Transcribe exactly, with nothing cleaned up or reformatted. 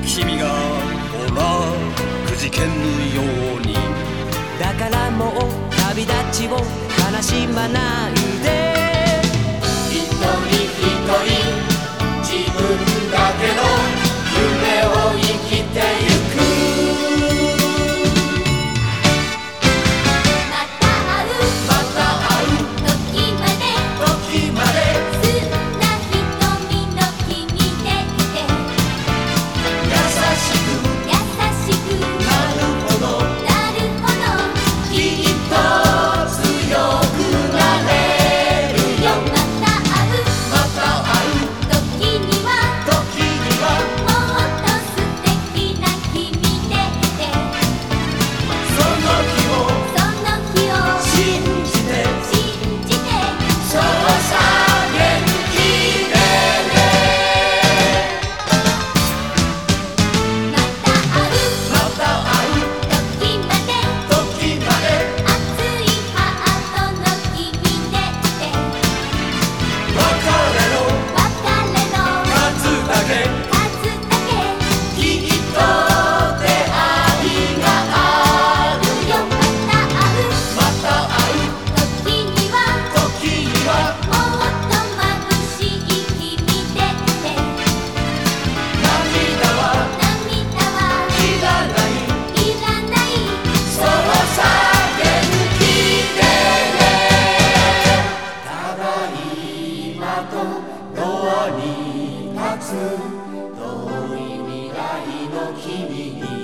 君がほらくじけぬように。 だからもう旅立ちを悲しまないで。 一人一人自分だけの夢を生きてゆく。 また会うまた会う時まで時まで澄んだ瞳の君でいて。 優しく優しくなるほどなるほどきっと強くなれるよ。 また会うまた会う時には時にはもっと素敵な君でいて。 その日をその日を信じて信じてそうさ元気でね。 また会うまた会う時まで時まで熱いハートの君でいて。 別れの別れの数だけ数だけきっと出会いがあるよ。 また会うまた会う時には時にはもっと眩しい君でいて。 涙は涙はいらないいらないそうさ元気でね。ただ今とドアに立つ遠い未来の君に